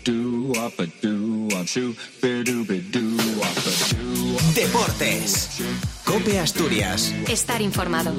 Deportes. COPE Asturias. Estar informado.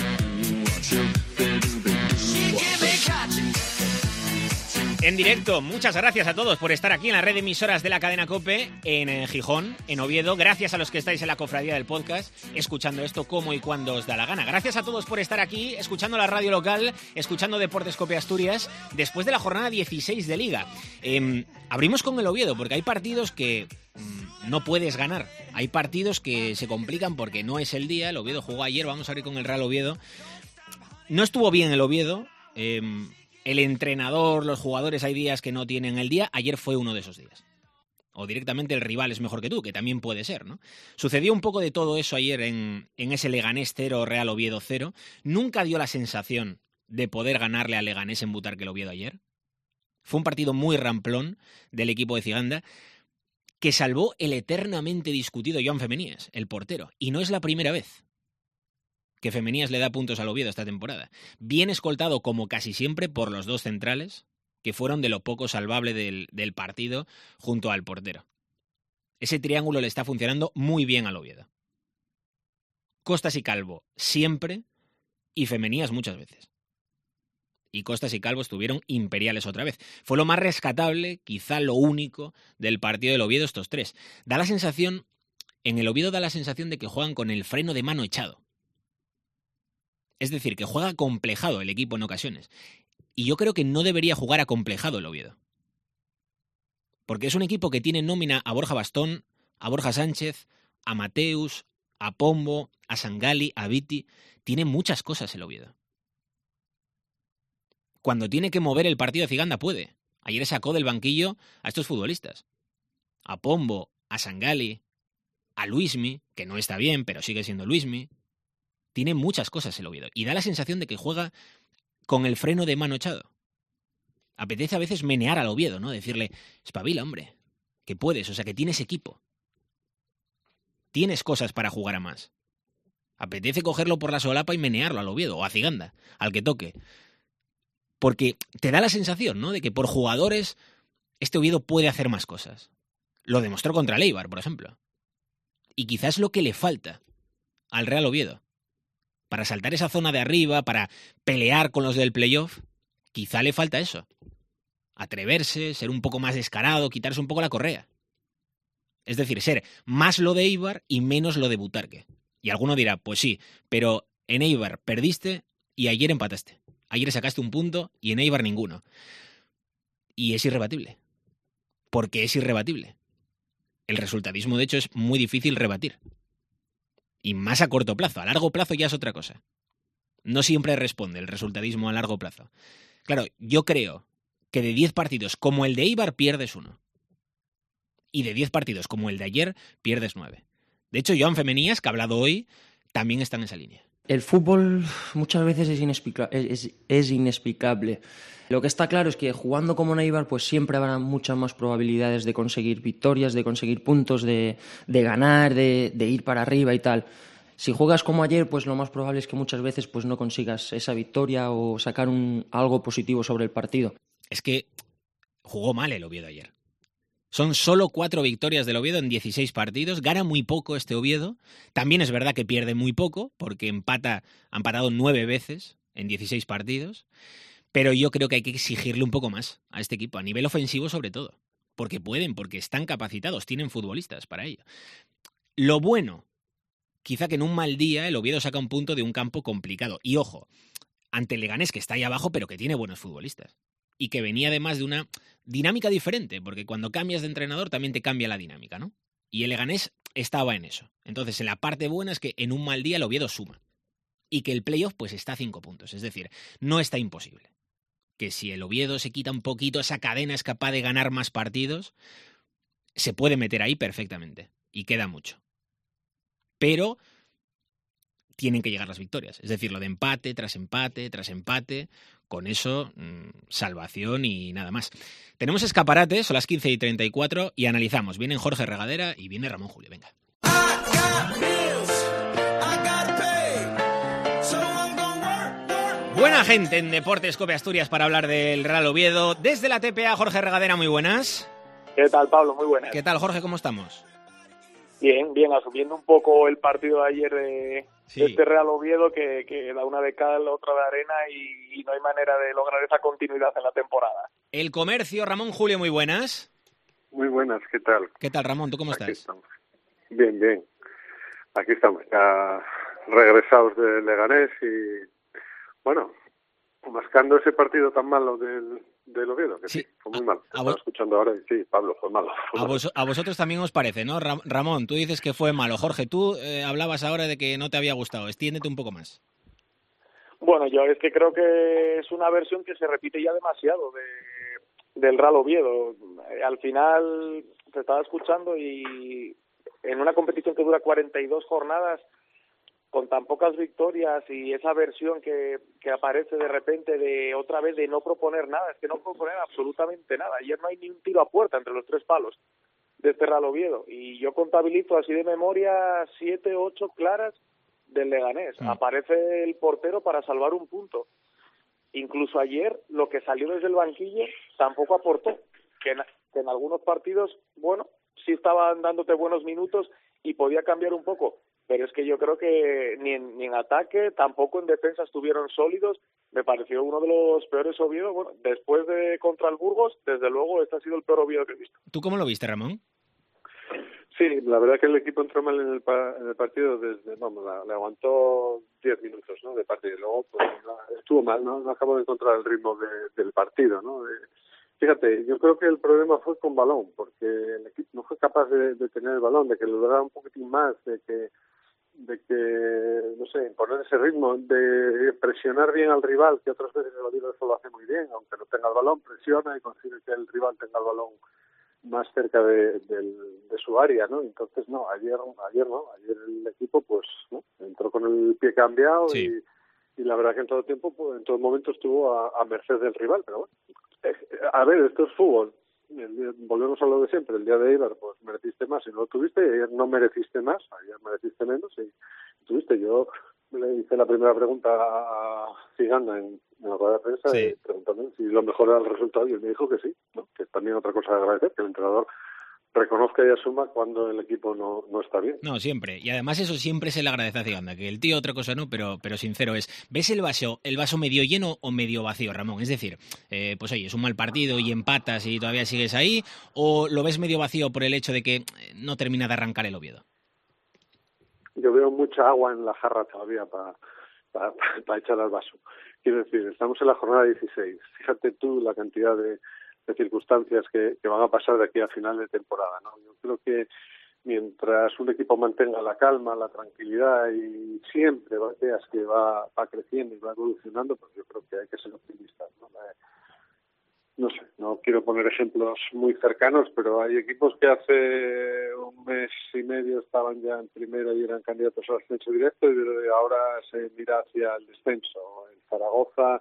En directo, muchas gracias a todos por estar aquí en la red de emisoras de la cadena COPE, en Gijón, en Oviedo. Gracias a los que estáis en la cofradía del podcast, escuchando esto como y cuando os da la gana. Gracias a todos por estar aquí, escuchando la radio local, escuchando Deportes COPE Asturias, después de la jornada 16 de Liga. Abrimos con el Oviedo, porque hay partidos que no puedes ganar. Hay partidos que se complican porque no es el día. El Oviedo jugó ayer, vamos a abrir con el Real Oviedo. No estuvo bien el Oviedo. El entrenador, los jugadores, hay días que no tienen el día. Ayer fue uno de esos días. O directamente el rival es mejor que tú, que también puede ser, ¿no? Sucedió un poco de todo eso ayer en ese Leganés 0, Real Oviedo 0. Nunca dio la sensación de poder ganarle al Leganés en Butarque el Oviedo ayer. Fue un partido muy ramplón del equipo de Ciganda, que salvó el eternamente discutido Joan Femenías, el portero. Y no es la primera vez que Femenías le da puntos al Oviedo esta temporada. Bien escoltado, como casi siempre, por los dos centrales, que fueron de lo poco salvable del partido junto al portero. Ese triángulo le está funcionando muy bien al Oviedo. Costas y Calvo siempre, y Femenías muchas veces. Y Costas y Calvo estuvieron imperiales otra vez. Fue lo más rescatable, quizá lo único, del partido del Oviedo estos tres. En el Oviedo da la sensación de que juegan con el freno de mano echado. Es decir, que juega acomplejado el equipo en ocasiones. Y yo creo que no debería jugar acomplejado el Oviedo. Porque es un equipo que tiene nómina a Borja Bastón, a Borja Sánchez, a Mateus, a Pombo, a Sangali, a Viti. Tiene muchas cosas el Oviedo. Cuando tiene que mover el partido de Ciganda puede. Ayer sacó del banquillo a estos futbolistas. A Pombo, a Sangali, a Luismi, que no está bien, pero sigue siendo Luismi. Tiene muchas cosas el Oviedo. Y da la sensación de que juega con el freno de mano echado. Apetece a veces menear al Oviedo, ¿no? Decirle, espabila, hombre, que puedes, o sea, que tienes equipo. Tienes cosas para jugar a más. Apetece cogerlo por la solapa y menearlo al Oviedo, o a Ciganda, al que toque. Porque te da la sensación, ¿no?, de que por jugadores este Oviedo puede hacer más cosas. Lo demostró contra el Eibar, por ejemplo. Y quizás es lo que le falta al Real Oviedo. Para saltar esa zona de arriba, para pelear con los del playoff, quizá le falta eso. Atreverse, ser un poco más descarado, quitarse un poco la correa. Es decir, ser más lo de Eibar y menos lo de Butarque. Y alguno dirá, pues sí, pero en Eibar perdiste y ayer empataste. Ayer sacaste un punto y en Eibar ninguno. Y es irrebatible. Porque es irrebatible. El resultadismo, de hecho, es muy difícil rebatir. Y más a corto plazo. A largo plazo ya es otra cosa. No siempre responde el resultadismo a largo plazo. Claro, yo creo que de 10 partidos como el de Eibar pierdes 1. Y de 10 partidos como el de ayer pierdes 9. De hecho, Joan Femenías, que ha hablado hoy, también está en esa línea. El fútbol muchas veces es inexplicable. Lo que está claro es que jugando como en Eibar, pues siempre habrá muchas más probabilidades de conseguir victorias, de conseguir puntos, de ganar, de ir para arriba y tal. Si juegas como ayer, pues lo más probable es que muchas veces pues no consigas esa victoria o sacar algo positivo sobre el partido. Es que jugó mal el Oviedo ayer. Son solo 4 victorias del Oviedo en 16 partidos. Gana muy poco este Oviedo. También es verdad que pierde muy poco, porque ha empatado 9 veces en 16 partidos. Pero yo creo que hay que exigirle un poco más a este equipo, a nivel ofensivo sobre todo. Porque pueden, porque están capacitados, tienen futbolistas para ello. Lo bueno, quizá que en un mal día el Oviedo saca un punto de un campo complicado. Y ojo, ante el Leganés, que está ahí abajo, pero que tiene buenos futbolistas. Y que venía además de una dinámica diferente, porque cuando cambias de entrenador también te cambia la dinámica, ¿no? Y el Leganés estaba en eso. Entonces, en la parte buena es que en un mal día el Oviedo suma. Y que el playoff pues está a 5 puntos. Es decir, no está imposible. Que si el Oviedo se quita un poquito esa cadena, es capaz de ganar más partidos, se puede meter ahí perfectamente. Y queda mucho. Pero tienen que llegar las victorias. Es decir, lo de empate, tras empate, tras empate. Con eso, salvación y nada más. Tenemos escaparate, son las 15:34 y analizamos. Vienen Jorge Regadera y viene Ramón Julio. Venga. Buena gente en Deportes Cope Asturias para hablar del Real Oviedo. Desde la TPA, Jorge Regadera, muy buenas. ¿Qué tal, Pablo? Muy buenas. ¿Qué tal, Jorge? ¿Cómo estamos? Bien, asumiendo un poco el partido de ayer de este Real Oviedo que da una de cal, otra de arena y no hay manera de lograr esa continuidad en la temporada. El Comercio, Ramón Julio, muy buenas. Muy buenas, ¿qué tal? ¿Qué tal, Ramón? ¿Tú cómo Aquí estás? Estamos. Bien. Aquí estamos, ya regresados de Leganés y, bueno, mascando ese partido tan malo del Oviedo, que sí fue muy malo. Estaba escuchando ahora y sí, Pablo, fue malo. A vosotros también os parece, ¿no? Ramón, tú dices que fue malo. Jorge, tú hablabas ahora de que no te había gustado. Extiéndete un poco más. Bueno, yo es que creo que es una versión que se repite ya demasiado del Real Oviedo. Al final te estaba escuchando y en una competición que dura 42 jornadas, con tan pocas victorias y esa versión que aparece de repente de otra vez de no proponer nada, es que no proponer absolutamente nada. Ayer no hay ni un tiro a puerta entre los tres palos de este Real Oviedo y yo contabilizo así de memoria 7, 8 claras del Leganés. Aparece el portero para salvar un punto. Incluso ayer lo que salió desde el banquillo tampoco aportó, que en algunos partidos, bueno, sí estaban dándote buenos minutos y podía cambiar un poco. Pero es que yo creo que ni en ataque, tampoco en defensa estuvieron sólidos. Me pareció uno de los peores Oviedo. Bueno, después de contra el Burgos, desde luego, este ha sido el peor Oviedo que he visto. ¿Tú cómo lo viste, Ramón? Sí, la verdad que el equipo entró mal en el partido desde, le aguantó 10 minutos, ¿no? De partido. Y luego, pues, estuvo mal, no acabó de encontrar el ritmo del partido, ¿no? Fíjate, yo creo que el problema fue con balón, porque el equipo no fue capaz de tener el balón, de que lograra un poquitín más, de que no sé, imponer ese ritmo, de presionar bien al rival, que otras veces el Oviedo eso lo hace muy bien, aunque no tenga el balón, presiona y consigue que el rival tenga el balón más cerca de su área, ¿no? Entonces, ayer el equipo, pues, ¿no? Entró con el pie cambiado y la verdad que en todo momento estuvo a merced del rival, pero bueno. A ver, esto es fútbol. Volvemos a lo de siempre. El día de Eibar, pues mereciste más y no lo tuviste. Ayer no mereciste más, ayer mereciste menos y tuviste. Yo le hice la primera pregunta a Ciganda en la rueda de prensa preguntando si lo mejor era el resultado y él me dijo que sí, ¿no? Que también otra cosa de agradecer, que el entrenador reconozca y asuma cuando el equipo no está bien. No, siempre. Y además eso siempre se le agradece a Ciganda, que el tío otra cosa no, pero sincero es. ¿Ves el vaso medio lleno o medio vacío, Ramón? Es decir, pues oye, es un mal partido y empatas y todavía sigues ahí, ¿o lo ves medio vacío por el hecho de que no termina de arrancar el Oviedo? Yo veo mucha agua en la jarra todavía para echar al vaso. Quiero decir, estamos en la jornada 16. Fíjate tú la cantidad de circunstancias que van a pasar de aquí a final de temporada, ¿no? Yo creo que mientras un equipo mantenga la calma, la tranquilidad y siempre veas que va creciendo y va evolucionando, pues yo creo que hay que ser optimistas, ¿no? No sé, no quiero poner ejemplos muy cercanos, pero hay equipos que hace un mes y medio estaban ya en primera y eran candidatos al ascenso directo y ahora se mira hacia el descenso. El Zaragoza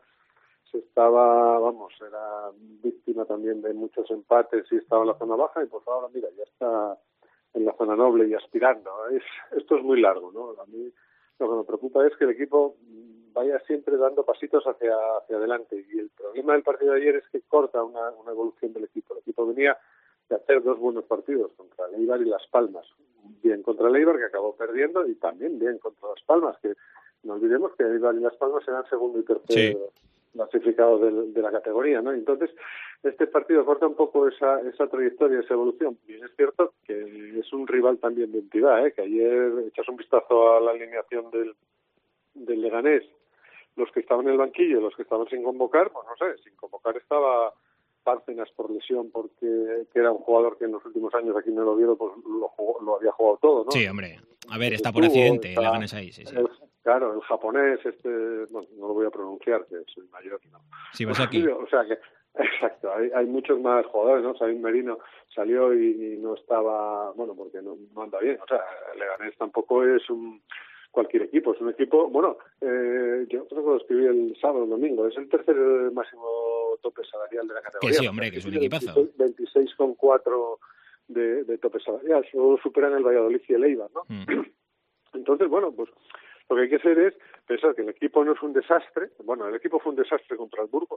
era víctima también de muchos empates y estaba en la zona baja y pues ahora mira, ya está en la zona noble y aspirando. Esto es muy largo, ¿no? A mí lo que me preocupa es que el equipo vaya siempre dando pasitos hacia adelante y el problema del partido de ayer es que corta una evolución del equipo. El equipo venía de hacer 2 buenos partidos contra el Eibar y Las Palmas. Bien contra el Eibar, que acabó perdiendo, y también bien contra Las Palmas, que no olvidemos que el Eibar y Las Palmas eran segundo y tercero clasificados de la categoría, ¿no? Entonces, este partido corta un poco esa trayectoria, esa evolución. Bien, es cierto que es un rival también de entidad, que ayer echas un vistazo a la alineación del Leganés, los que estaban en el banquillo, los que estaban sin convocar, pues no sé, sin convocar estaba Bárcenas por lesión, porque que era un jugador que en los últimos años aquí en el Oviedo pues lo había jugado todo, ¿no? Sí, hombre. A ver, está por accidente, Leganés ahí, sí. Claro, el japonés, bueno, no lo voy a pronunciar, que soy mayor, ¿no? Sí, vas aquí. O sea que, exacto, hay muchos más jugadores, ¿no? Sabin Merino salió y no estaba, bueno, porque no anda bien. O sea, Leganés tampoco es cualquier equipo, es un equipo, bueno, yo creo que lo escribí el sábado, el domingo, es el tercer máximo tope salarial de la categoría. Que sí, hombre, que es un equipazo. 26,4 de tope salarial, solo superan el Valladolid y el Eibar, ¿no? Entonces, bueno, pues Lo que hay que hacer es pensar que el equipo no es un desastre. Bueno, el equipo fue un desastre contra el Burgos.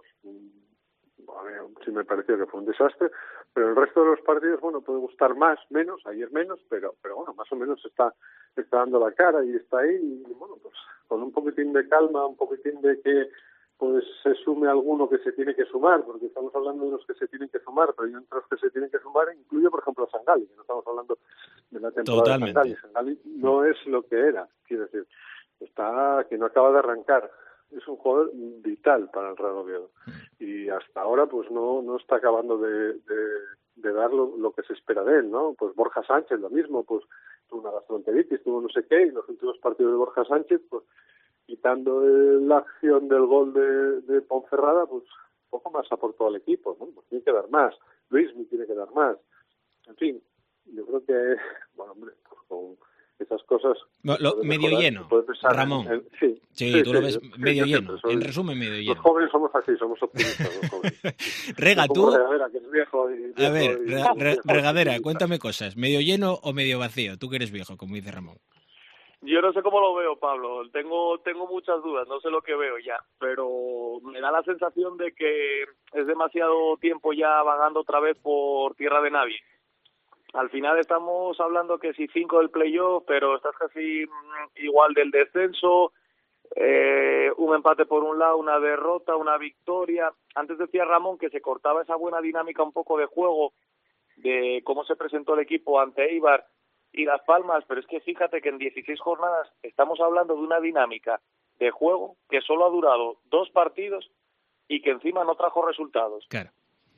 A mí sí me pareció que fue un desastre, pero el resto de los partidos, bueno, puede gustar más, menos, ayer menos, pero bueno, más o menos está dando la cara y está ahí, y bueno, pues con un poquitín de calma, un poquitín de que pues se sume alguno que se tiene que sumar, porque estamos hablando de los que se tienen que sumar, pero hay otros que se tienen que sumar, incluye, por ejemplo, Sangali, que no estamos hablando de la temporada de Sangali. Sangali no es lo que era, quiero decir, está que no acaba de arrancar. Es un jugador vital para el Real Oviedo y hasta ahora pues no está acabando de dar lo que se espera de él, ¿no? Pues Borja Sánchez lo mismo, pues tuvo una gastroenteritis, tuvo no sé qué, y los últimos partidos de Borja Sánchez, pues quitando la acción del gol de Ponferrada, pues poco más aportó al equipo, ¿no? Pues tiene que dar más, Luismi tiene que dar más, en fin, yo creo que, bueno, hombre, pues con esas cosas... Medio lleno, Ramón. Sí, tú lo ves medio lleno. En resumen, medio lleno. Los jóvenes somos así, somos optimistas los jóvenes. Rega, tú... Regadera, que es viejo a ver, Regadera, cuéntame cosas. ¿Medio lleno o medio vacío? Tú que eres viejo, como dice Ramón. Yo no sé cómo lo veo, Pablo. Tengo muchas dudas, no sé lo que veo ya. Pero me da la sensación de que es demasiado tiempo ya vagando otra vez por tierra de nadie. Al final estamos hablando que si 5 del playoff, pero estás casi igual del descenso, un empate por un lado, una derrota, una victoria. Antes decía Ramón que se cortaba esa buena dinámica un poco de juego, de cómo se presentó el equipo ante Eibar y Las Palmas, pero es que fíjate que en 16 jornadas estamos hablando de una dinámica de juego que solo ha durado 2 partidos y que encima no trajo resultados. Claro.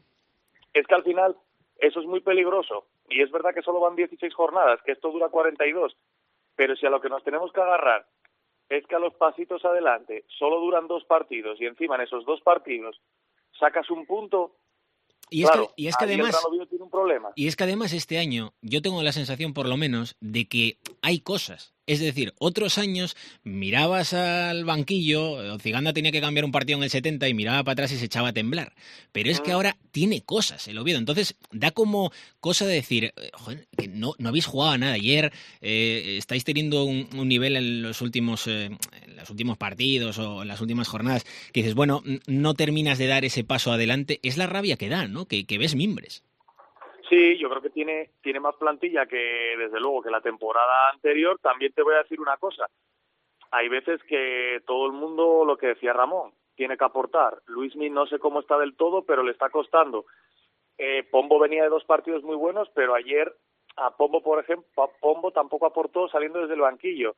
Es que al final eso es muy peligroso. Y es verdad que solo van 16 jornadas, que esto dura 42, pero si a lo que nos tenemos que agarrar es que a los pasitos adelante solo duran 2 partidos y encima en esos 2 partidos sacas un punto, y es que además el Real Oviedo tiene un problema. Y es que además este año yo tengo la sensación, por lo menos, de que hay cosas. Es decir, otros años mirabas al banquillo, Ciganda tenía que cambiar un partido en el 70 y miraba para atrás y se echaba a temblar. Pero es que ahora tiene cosas el Oviedo. Entonces da como cosa de decir, joder, que no habéis jugado a nada ayer, estáis teniendo un nivel en los últimos partidos o en las últimas jornadas que dices, bueno, no terminas de dar ese paso adelante. Es la rabia que da, ¿no? Que ves mimbres. Sí, yo creo que tiene más plantilla que, desde luego, que la temporada anterior. También te voy a decir una cosa. Hay veces que todo el mundo, lo que decía Ramón, tiene que aportar. Luismi no sé cómo está del todo, pero le está costando. Pombo venía de 2 partidos muy buenos, pero ayer a Pombo, por ejemplo, Pombo tampoco aportó saliendo desde el banquillo.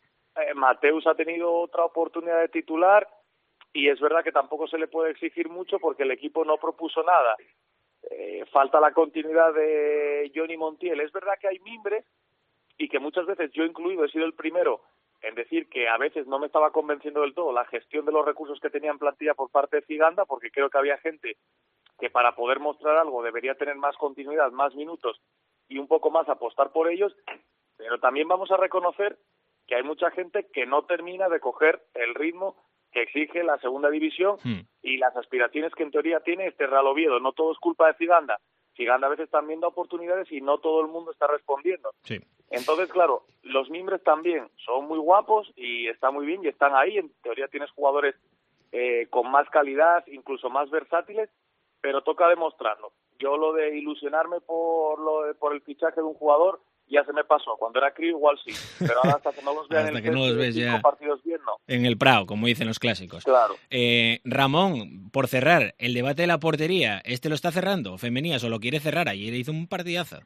Mateus ha tenido otra oportunidad de titular y es verdad que tampoco se le puede exigir mucho porque el equipo no propuso nada. Falta la continuidad de Johnny Montiel. Es verdad que hay mimbres y que muchas veces yo incluido he sido el primero en decir que a veces no me estaba convenciendo del todo la gestión de los recursos que tenía en plantilla por parte de Ciganda, porque creo que había gente que para poder mostrar algo debería tener más continuidad, más minutos y un poco más apostar por ellos, pero también vamos a reconocer que hay mucha gente que no termina de coger el ritmo que exige la segunda división y las aspiraciones que en teoría tiene este Real Oviedo. No todo es culpa de Ciganda. Ciganda a veces también da oportunidades y no todo el mundo está respondiendo. Sí. Entonces, claro, los mimbres también son muy guapos y está muy bien y están ahí. En teoría tienes jugadores con más calidad, incluso más versátiles, pero toca demostrarlo. Yo lo de ilusionarme por el fichaje de un jugador ya se me pasó. Cuando era crío igual sí, pero ahora hasta que no los vean hasta que no los ves ya partidos bien, no. En el Prado, como dicen los clásicos. Claro. Ramón, por cerrar, el debate de la portería, ¿este lo está cerrando? ¿Femenías o lo quiere cerrar? Ayer hizo un partidazo.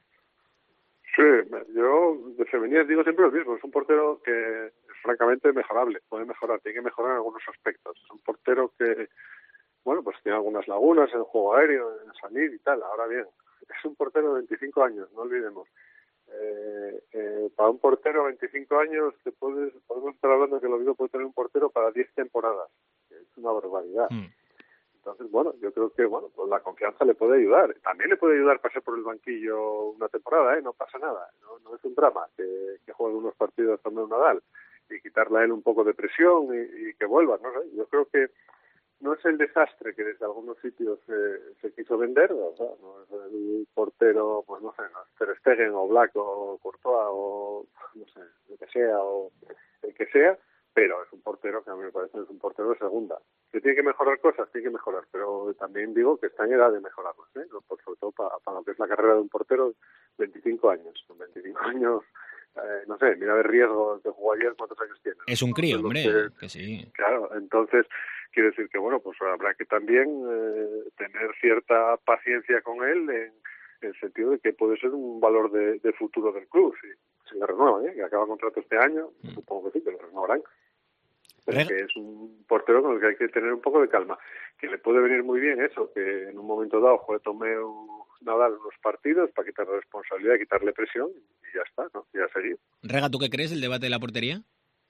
Sí, yo de Femenías digo siempre lo mismo. Es un portero que es francamente mejorable, puede mejorar, tiene que mejorar en algunos aspectos. Es un portero que, bueno, pues tiene algunas lagunas en el juego aéreo, en salir y tal. Ahora bien, es un portero de 25 años, no olvidemos. Para un portero de 25 años podemos estar hablando de que el Oviedo puede tener un portero para 10 temporadas. Es una barbaridad. Entonces, bueno, yo creo que pues la confianza le puede ayudar. También le puede ayudar pasar por el banquillo una temporada, no pasa nada. No es un drama que juegue unos partidos también Nadal y quitarle a él un poco de presión y que vuelva. No sé, yo creo que no es el desastre que desde algunos sitios se quiso vender, o sea, no es el portero, pues no sé, Ter Stegen o Black o Courtois o no sé, lo que sea, o el que sea, pero es un portero que a mí me parece que es un portero de segunda. Que tiene que mejorar cosas, tiene que mejorar, pero también digo que está en edad de mejorarlas, sobre todo para lo que es la carrera de un portero, 25 años. Con 25 años, no sé, mira el riesgo que jugó ayer, ¿cuántos años tiene? Es un crío, hombre, que sí. Claro, entonces quiero decir que, bueno, pues habrá que también tener cierta paciencia con él en el sentido de que puede ser un valor de futuro del club, si le renuevan, que acaba contrato este año, supongo que sí, que lo renovarán. Pero que es un portero con el que hay que tener un poco de calma. Que le puede venir muy bien eso, que en un momento dado juegue Tomeu Nadal unos partidos para quitarle responsabilidad, quitarle presión y ya está, ¿no? Y a seguir. Rega, ¿tú qué crees del debate de la portería?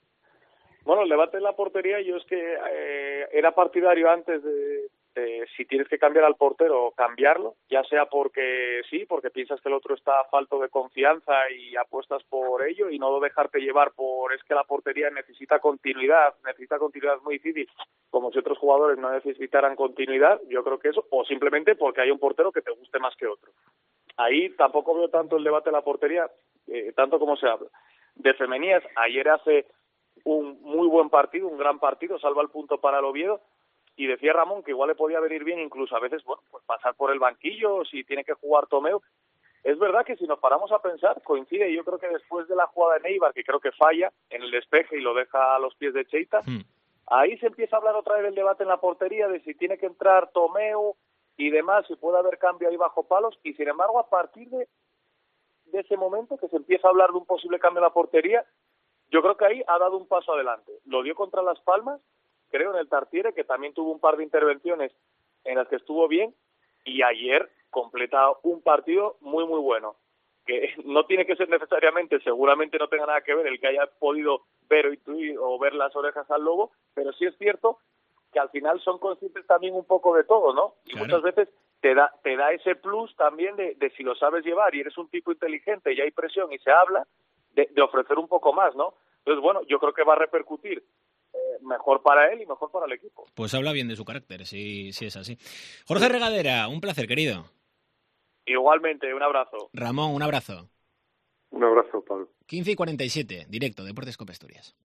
Bueno, el debate de la portería, yo es que era partidario antes de si tienes que cambiar al portero, cambiarlo, ya sea porque sí, porque piensas que el otro está falto de confianza y apuestas por ello, y no dejarte llevar por es que la portería necesita continuidad muy difícil, como si otros jugadores no necesitaran continuidad. Yo creo que eso, o simplemente porque hay un portero que te guste más que otro. Ahí tampoco veo tanto el debate de la portería, tanto como se habla. De Femenías, ayer hace un muy buen partido, un gran partido, salva el punto para el Oviedo, y decía Ramón que igual le podía venir bien incluso a veces, bueno, pues pasar por el banquillo si tiene que jugar Tomeu. Es verdad que si nos paramos a pensar, coincide, yo creo que después de la jugada de Neibar, que creo que falla en el despeje y lo deja a los pies de Cheita, ahí se empieza a hablar otra vez del debate en la portería de si tiene que entrar Tomeu y demás, si puede haber cambio ahí bajo palos, y sin embargo a partir de ese momento que se empieza a hablar de un posible cambio en la portería, yo creo que ahí ha dado un paso adelante. Lo dio contra Las Palmas, creo, en el Tartiere, que también tuvo un par de intervenciones en las que estuvo bien, y ayer completa un partido muy, muy bueno. Que no tiene que ser necesariamente, seguramente no tenga nada que ver el que haya podido ver o intuir o ver las orejas al lobo, pero sí es cierto que al final son conscientes también un poco de todo, ¿no? Y claro, muchas veces te da ese plus también de si lo sabes llevar y eres un tipo inteligente y hay presión y se habla, de ofrecer un poco más, ¿no? Entonces, bueno, yo creo que va a repercutir mejor para él y mejor para el equipo. Pues habla bien de su carácter, sí es así. Jorge Regadera, un placer, querido. Igualmente, un abrazo. Ramón, un abrazo. Un abrazo, Pablo. 15:47, directo, Deportes Cope Asturias.